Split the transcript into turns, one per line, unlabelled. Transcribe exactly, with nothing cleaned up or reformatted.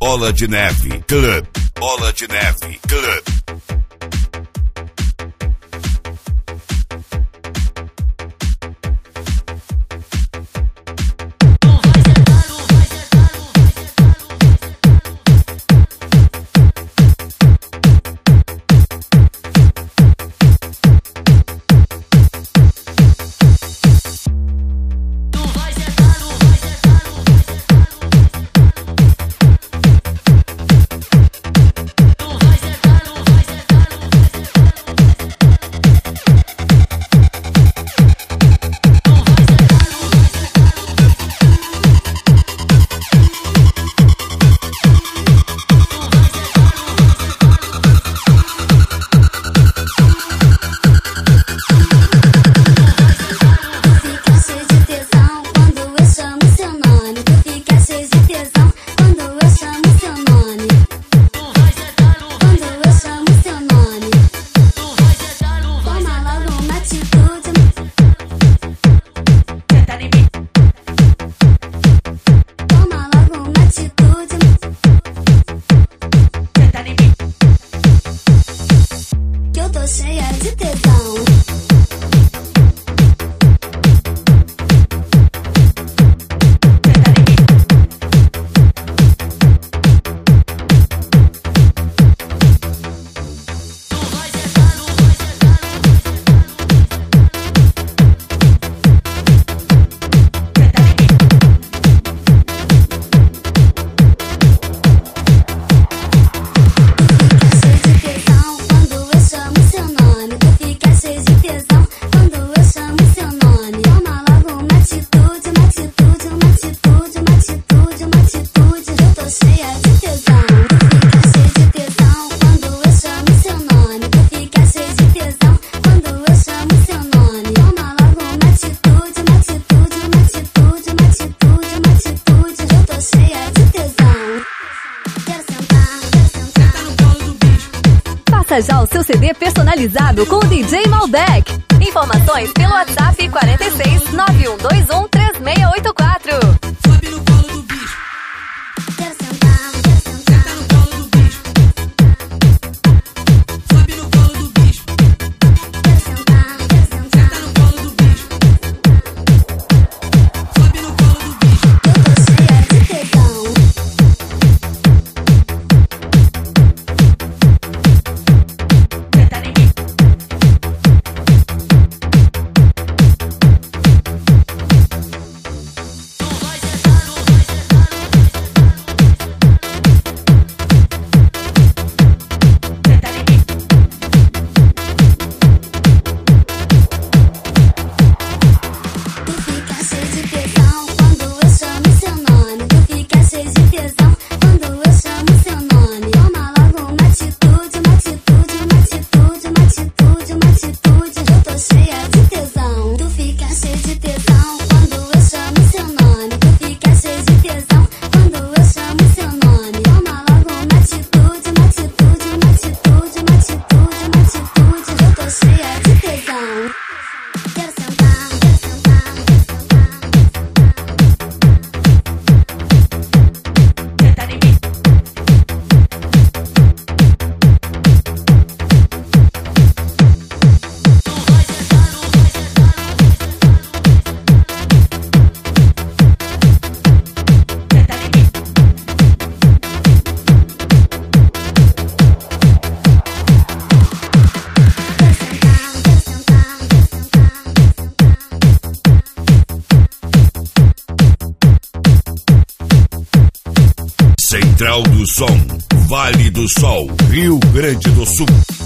Bola de Neve Club. Bola de Neve Club.
Já o seu C D personalizado com o D J Malbec. Informações pelo WhatsApp quarenta e seis, nove um dois um, três seis oito quatro.
Sobe no colo do bicho. Quero sentar, quero sentar. Senta no colo do bicho. Sobe no colo do bicho. Quero sentar, quero sentar. Senta no colo do bicho. Sobe no colo do bicho. Eu tô cheia de tesão.
Central do Som, Vale do Sol, Rio Grande do Sul.